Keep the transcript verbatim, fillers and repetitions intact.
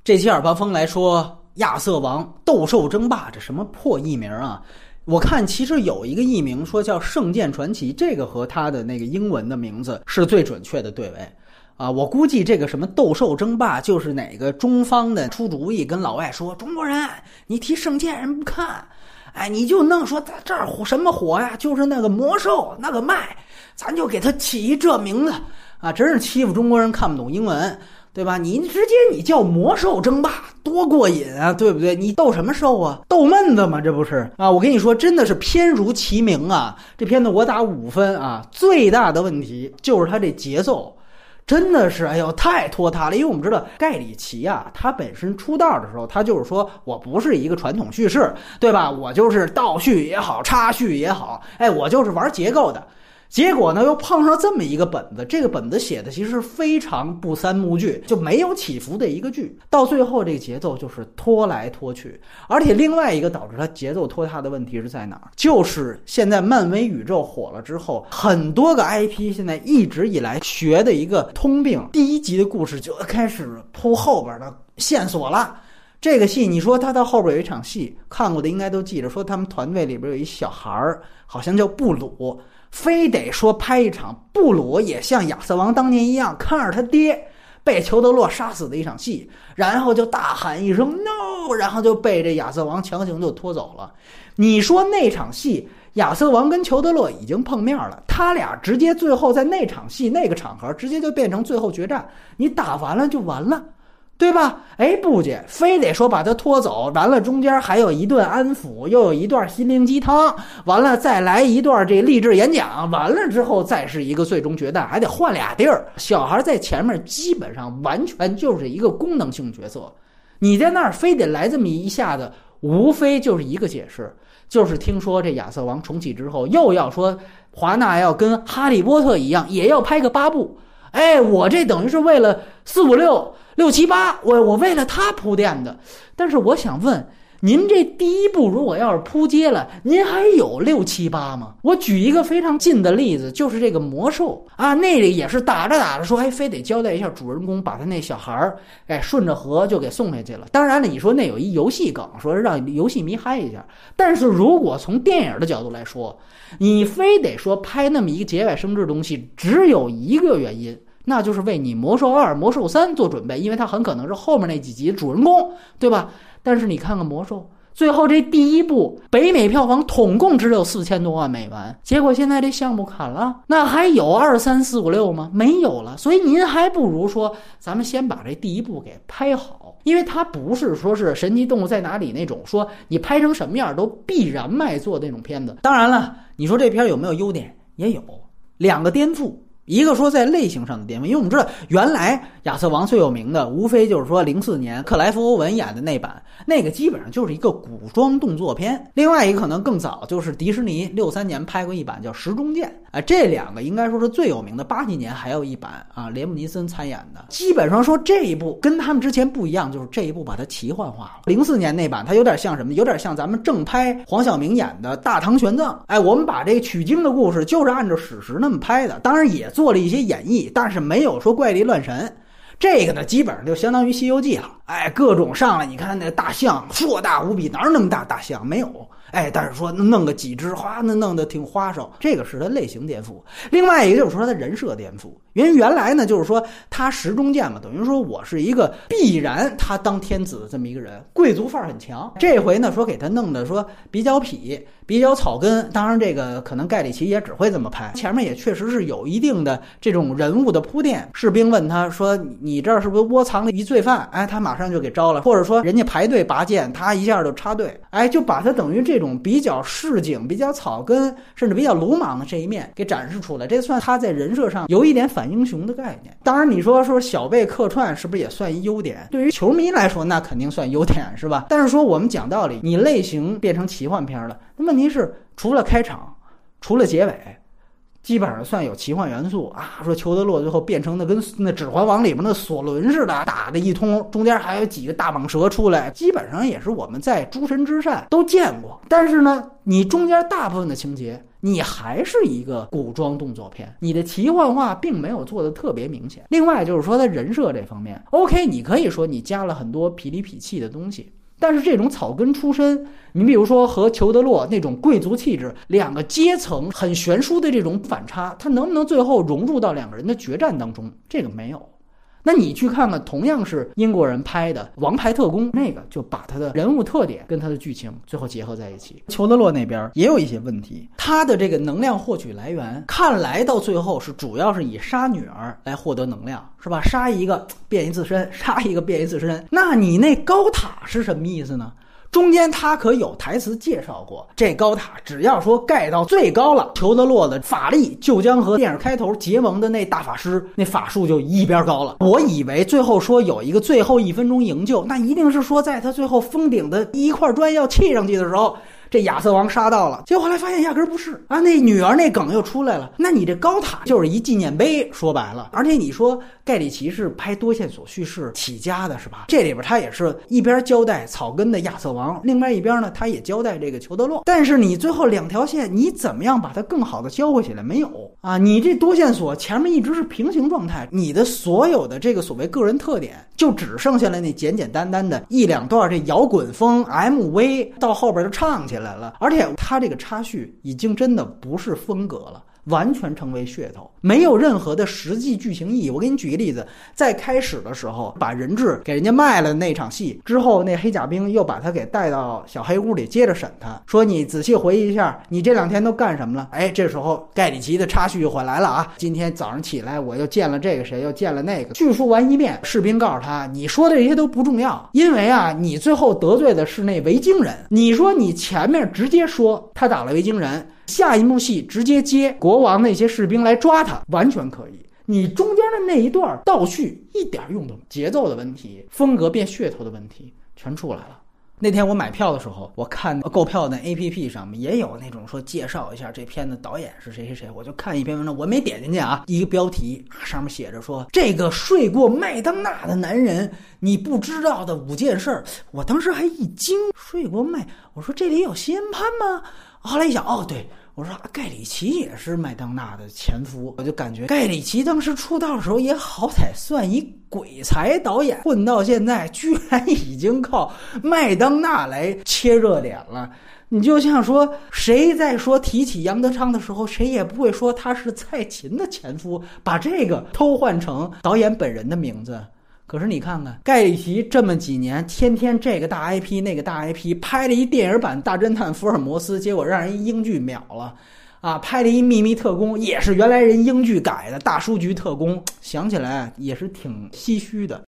这期耳旁风来说亚瑟王斗兽争霸，这什么破译名啊？我看其实有一个译名说叫圣剑传奇，这个和他的那个英文的名字是最准确的对位啊。我估计这个什么斗兽争霸就是哪个中方的出主意跟老外说，中国人你提圣剑人不看，哎，你就弄说在这儿什么火呀，就是那个魔兽那个麦，咱就给他起这名字啊，真是欺负中国人看不懂英文，对吧？你直接你叫魔兽争霸多过瘾啊，对不对？你斗什么兽啊？斗闷子嘛，这不是啊？我跟你说，真的是偏如其名啊。这片子我打五分啊，最大的问题就是它这节奏。真的是，哎呦，太拖沓了！因为我们知道盖里奇啊，他本身出道的时候，他就是说我不是一个传统叙事，对吧？我就是倒叙也好，插叙也好，哎，我就是玩结构的。结果呢，又碰上这么一个本子，这个本子写的其实非常不三幕剧，就没有起伏的一个剧，到最后这个节奏就是拖来拖去。而且另外一个导致它节奏拖沓的问题是在哪儿？就是现在漫威宇宙火了之后，很多个 I P 现在一直以来学的一个通病，第一集的故事就开始铺后边的线索了。这个戏你说他到后边有一场戏，看过的应该都记着，说他们团队里边有一小孩儿，好像叫布鲁，非得说拍一场布鲁也像亚瑟王当年一样看着他爹被裘德洛杀死的一场戏，然后就大喊一声 no， 然后就被这亚瑟王强行就拖走了。你说那场戏亚瑟王跟裘德洛已经碰面了，他俩直接最后在那场戏那个场合直接就变成最后决战，你打完了就完了，对吧？哎，不姐，非得说把他拖走，完了中间还有一顿安抚，又有一段心灵鸡汤，完了再来一段这励志演讲，完了之后再是一个最终决战，还得换俩地儿。小孩在前面基本上完全就是一个功能性角色，你在那儿非得来这么一下子，无非就是一个解释，就是听说这亚瑟王重启之后，又要说华纳要跟哈利波特一样，也要拍个八部。哎，我这等于是为了四五六六七八，我我为了他铺垫的。但是我想问，您这第一部如果要是扑街了，您还有六七八吗？我举一个非常近的例子，就是这个魔兽啊，那里也是打着打着说，哎，非得交代一下主人公把他那小孩哎顺着河就给送下去了。当然了，你说那有一游戏梗，说是让游戏迷嗨一下。但是如果从电影的角度来说，你非得说拍那么一个节外生枝的东西，只有一个原因，那就是为你魔兽二、魔兽三做准备，因为它很可能是后面那几集的主人公，对吧？但是你看看魔兽，最后这第一部北美票房统共只有四千多万美元，结果现在这项目砍了，那还有二三四五六吗？没有了。所以您还不如说，咱们先把这第一部给拍好，因为它不是说是神奇动物在哪里那种说你拍成什么样都必然卖座的那种片子。当然了，你说这片有没有优点？也有两个颠覆。一个说在类型上的颠覆，因为我们知道原来亚瑟王最有名的无非就是说零四年克莱夫·欧文演的那版，那个基本上就是一个古装动作片。另外一个可能更早，就是迪士尼六三年拍过一版叫《石中剑》啊，这两个应该说是最有名的。八几年还有一版啊，雷姆尼森参演的。基本上说这一部跟他们之前不一样，就是这一部把它奇幻化了。零四年那版它有点像什么？有点像咱们正拍黄晓明演的《大唐玄奘》。哎，我们把这个取经的故事就是按照史实那么拍的，当然也做了一些演绎，但是没有说怪力乱神。这个呢基本上就相当于西游记了。哎，各种上来，你看那大象硕大无比，哪有那么大大象？没有。哎，但是说弄个几只花，那弄得挺花哨，这个是他类型颠覆。另外一个就是说他人设颠覆，因为原来呢就是说他石中剑嘛，等于说我是一个必然他当天子的这么一个人，贵族范儿很强。这回呢说给他弄的说比较痞，比较草根，当然这个可能盖里奇也只会这么拍，前面也确实是有一定的这种人物的铺垫。士兵问他说你这儿是不是窝藏了一罪犯？哎，他马上就给招了。或者说人家排队拔剑，他一下就插队，哎，就把他等于这种比较市井、比较草根甚至比较鲁莽的这一面给展示出来，这算他在人设上有一点反英雄的概念。当然你说说小辈客串是不是也算一优点？对于球迷来说那肯定算优点，是吧？但是说我们讲道理，你类型变成奇幻片了，那问题是除了开场除了结尾基本上算有奇幻元素啊，说裘德洛最后变成的跟那指环王里面的索伦似的，打的一通，中间还有几个大蟒蛇出来，基本上也是我们在诸神之战都见过。但是呢你中间大部分的情节你还是一个古装动作片，你的奇幻化并没有做得特别明显。另外就是说他人设这方面 OK， 你可以说你加了很多痞里痞气的东西，但是这种草根出身，你比如说和裘德洛那种贵族气质，两个阶层很悬殊的这种反差，他能不能最后融入到两个人的决战当中？这个没有。那你去看看同样是英国人拍的《王牌特工》，那个就把他的人物特点跟他的剧情最后结合在一起。裘德洛那边也有一些问题，他的这个能量获取来源看来到最后是主要是以杀女儿来获得能量，是吧？杀一个变一次身，杀一个变一次身。那你那高塔是什么意思呢？中间他可有台词介绍过，这高塔只要说盖到最高了，裘德洛的法力就将和电影开头结盟的那大法师那法术就一边高了。我以为最后说有一个最后一分钟营救，那一定是说在他最后封顶的一块砖要砌上去的时候，这亚瑟王杀到了，结果后来发现压根不是啊，那女儿那梗又出来了。那你这高塔就是一纪念碑，说白了。而且你说盖里奇是拍多线索叙事起家的，是吧？这里边他也是一边交代草根的亚瑟王，另外一边呢他也交代这个裘德洛。但是你最后两条线你怎么样把它更好的交汇起来？没有啊，你这多线索前面一直是平行状态，你的所有的这个所谓个人特点就只剩下了那简简单单的一两段这摇滚风 M V， 到后边就唱起来来了。而且他这个插叙已经真的不是风格了，完全成为噱头，没有任何的实际剧情意义。我给你举个例子，在开始的时候把人质给人家卖了那场戏之后，那黑甲兵又把他给带到小黑屋里接着审他，说你仔细回忆一下你这两天都干什么了。哎，这时候盖里奇的插叙就回来了啊，今天早上起来我又见了这个谁，又见了那个，叙述完一遍，士兵告诉他你说的这些都不重要，因为啊你最后得罪的是那维京人。你说你前面直接说他打了维京人，下一幕戏直接接国王那些士兵来抓他，完全可以。你中间的那一段倒叙一点用都没有，节奏的问题，风格变噱头的问题全出来了。那天我买票的时候，我看购票的 A P P 上面也有那种说介绍一下这片的导演是谁谁谁，我就看一篇文章，我没点进去啊，一个标题上面写着说这个睡过麦当娜的男人你不知道的五件事。我当时还一惊，睡过麦，我说这里有西恩潘吗？后来一想，哦对，我说盖里奇也是麦当娜的前夫，我就感觉盖里奇当时出道的时候也好歹算一鬼才导演，混到现在居然已经靠麦当娜来切热点了。你就像说谁在说提起杨德昌的时候，谁也不会说他是蔡琴的前夫，把这个偷换成导演本人的名字。可是你看看盖里奇这么几年天天这个大 I P 那个大 I P， 拍了一电影版大侦探福尔摩斯，结果让人英剧秒了啊！拍了一秘密特工，也是原来人英剧改的大书局特工，想起来也是挺唏嘘的。